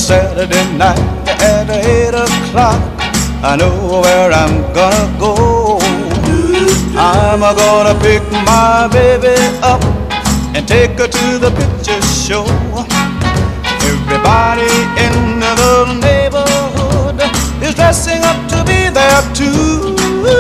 Saturday night at 8 o'clock, I know where I'm gonna go. I'm gonna pick my baby up and take her to the picture show. Everybody in the neighborhood is dressing up to be there too.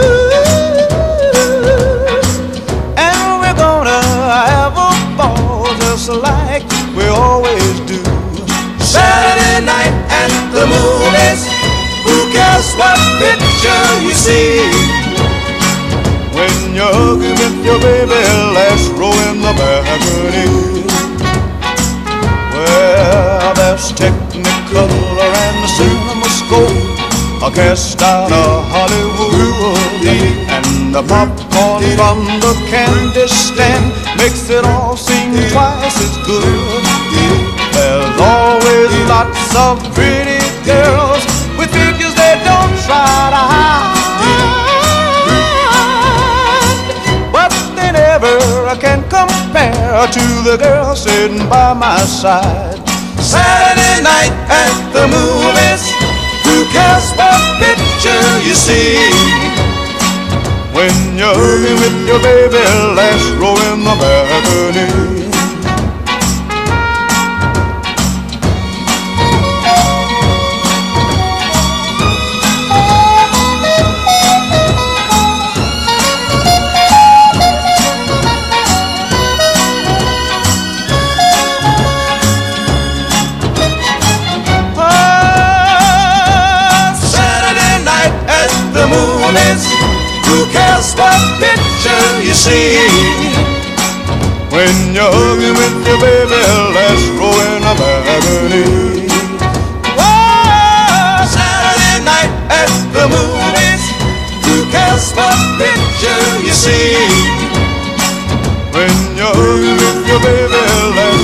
And we're gonna have a ball just like we always do. Saturday night at the movies, who cares what picture you see? When you're hugging with your baby, last row in the balcony. Well, there's Technicolor and the CinemaScope, a cast out of Hollywood, and the popcorn from the candy stand makes it all seem twice as good. There's always lots of pretty girls with figures they don't try to hide, but they never can compare to the girl sitting by my side. Saturday night at the movies, who cares what picture you see? When you're hugging with your baby, last row in the balcony. Who cares what picture you see? When you're hugging with your baby, last row in the balcony. Oh, Saturday night at the movies, who cares what picture you see? When you're hugging with your baby, last